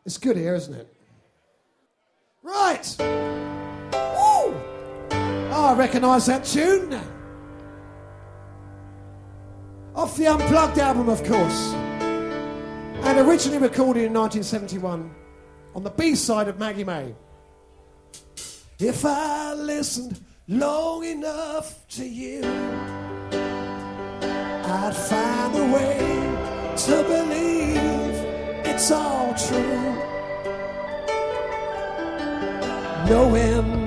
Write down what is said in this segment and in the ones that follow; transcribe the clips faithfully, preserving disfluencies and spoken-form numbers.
It's good here, isn't it? Right. Woo! Oh, I recognise that tune. Off the Unplugged album, of course. And originally recorded in nineteen seventy-one on the B-side of Maggie May. If I listened long enough to you, I'd find a way to believe it's all true. Knowing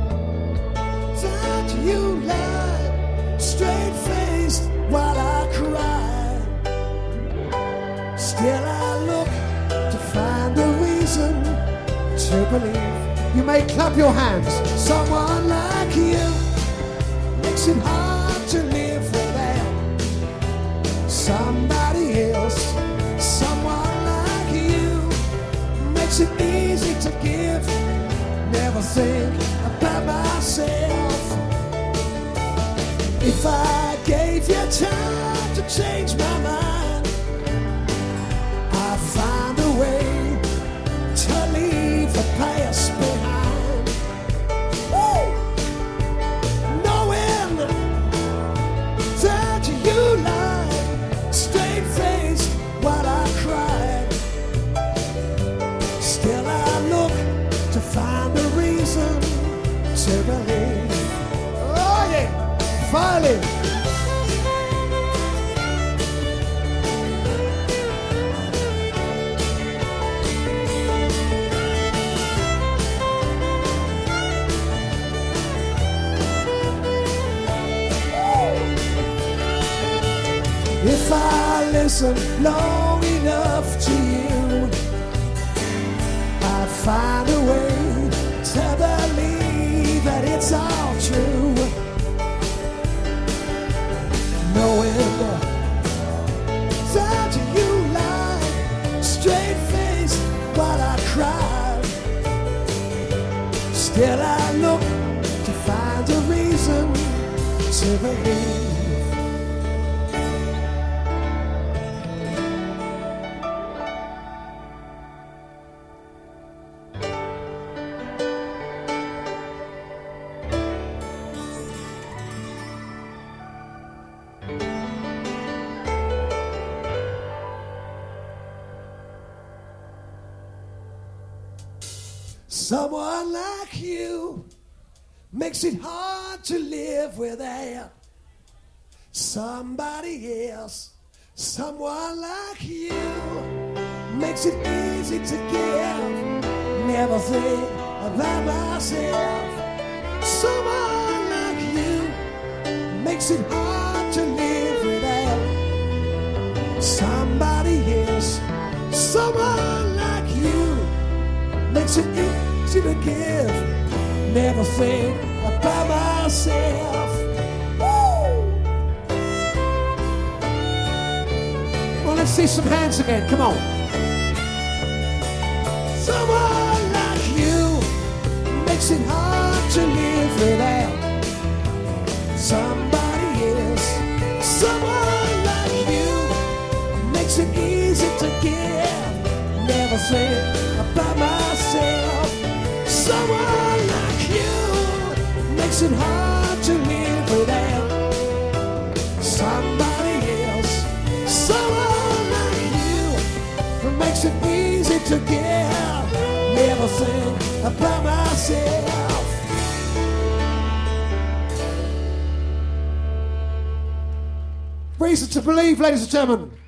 that you lied, straight-faced while I cried, still I look to find a reason to believe. You may clap your hands. Someone like you makes it hard to live without somebody else. Someone like you makes it easy to give. Never think about myself. If I gave you time to change my mind, I'd find a way to leave the past behind. Woo! Knowing that you lied, straight-faced while I cried, still I look to find a reason to believe. Oh yeah, finally. If I listen long enough to you, I'd find a way to believe that it's all true. Knowing that you lied, straight-faced while I cried, still I look to find a reason to believe. Someone like you makes it hard to live without somebody else. Someone like you makes it easy to give. Never think about myself. Someone like you makes it hard to live without somebody else. Someone like you makes it easy to give. Never think about myself. Woo! Well, let's see some hands again. Come on. Someone like you makes it hard to live without somebody else. Someone like you makes it easy to give. Never think about myself. Someone like you makes it hard to live without somebody else. Someone like you makes it easy to give. Never think about myself. Reason to believe, ladies and gentlemen.